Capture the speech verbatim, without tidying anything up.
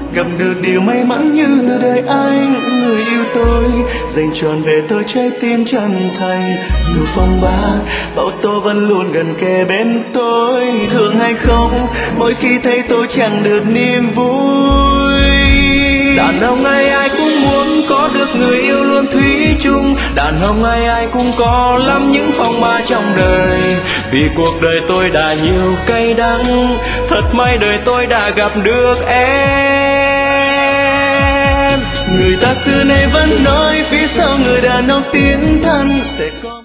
gặp được điều may mắn như đời anh. Người yêu tôi dành trọn về tôi trái tim chân thành, dù phong ba bão tố vẫn luôn gần kề bên tôi. Thương hay không mỗi khi thấy tôi chẳng được niềm vui. Đàn ông ai ai cũng muốn có được người yêu luôn thủy chung, đàn ông ai ai cũng có lắm những phong ba trong đời. Vì cuộc đời tôi đã nhiều cay đắng, thật may đời tôi đã gặp được em. Người ta xưa nay vẫn nói phía sau người đàn ông tiến thân sẽ có